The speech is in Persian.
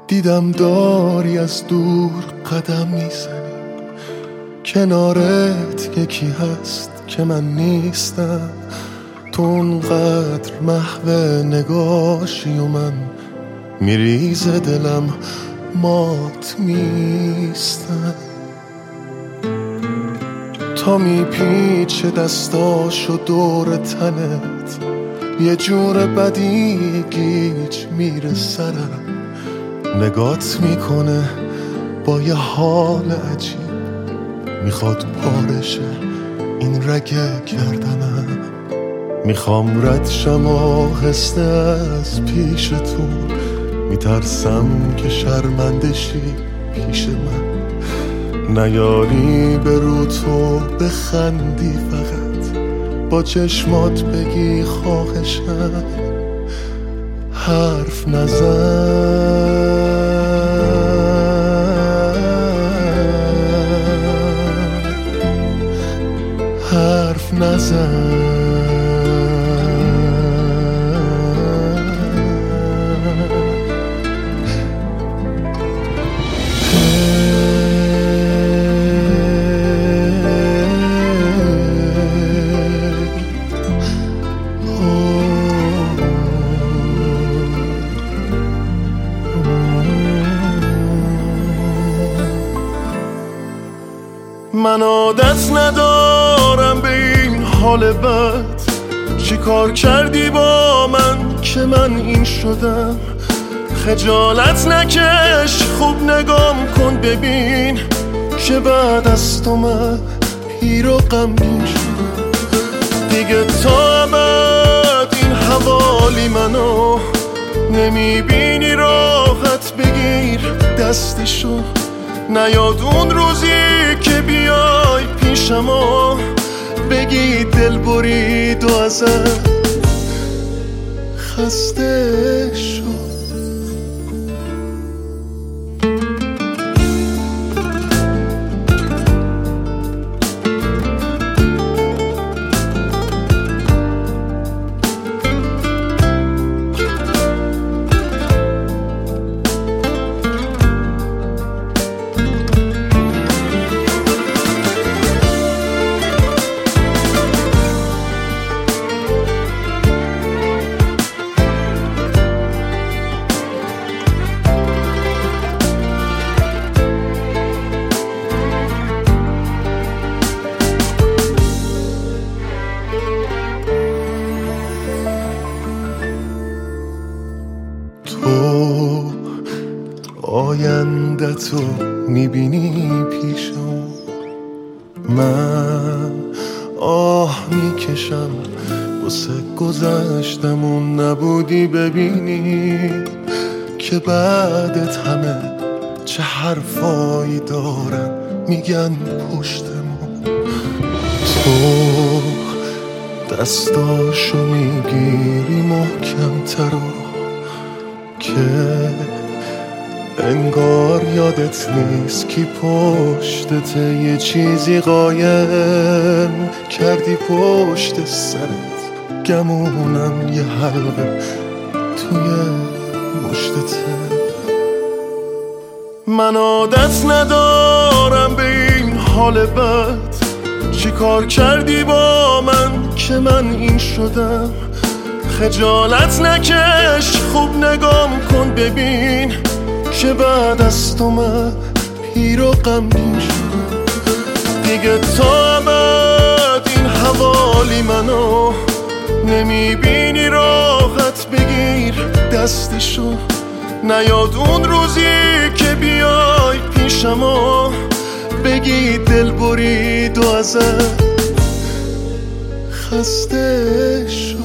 دیدم داری از دور قدم میزنی، کنارت یکی هست که من نیستم. تو اونقدر محو نگاشی و من میریز دلم مات میستم. تا میپیچه دستاشو دور تنت، یه جور بدی گیج میره سرم. نگات میکنه با یه حال عجیب، میخواد پارشه این رگ گردنم. میخوام رد شم آهسته از پیشتون، میترسم که شرمندشی پیش من. نیاری به رو تو بخندی، فقط با چشمات بگی خواهشم حرف نزن. حرف نزن. من عادت ندارم به این حال بد، چی کار کردی با من که من این شدم؟ خجالت نکش، خوب نگام کن ببین که بعد از تو من پیر و غمگین شدم. دیگه تا ابد این حوالی منو نمیبینی، راحت بگیر دستشو. نیاد اون روزی که بیای پیشم و بگی دل برید و ازت خسته شد. آینده تو میبینی پیشم، من آه میکشم واسه گذشتم. اون نبودی ببینی که بعدت همه چه حرفایی دارن میگن پشتمون. تو دستاشو میگیری محکم ترا که انگار یادت نیست کی پشتته. یه چیزی قایم کردی پشت سرت، گمونم یه حلقه توی مشتته. من عادت ندارم به این حال بد، چی کار کردی با من که من این شدم؟ خجالت نکش، خوب نگام کن ببین که بعد از تو من پیر و غمگین شدم. دیگه تا ابد این حوالی منو نمیبینی، راحت بگیر دستشو. نیاد اون روزی که بیای پیشم و بگی دل برید و ازت خسته شد.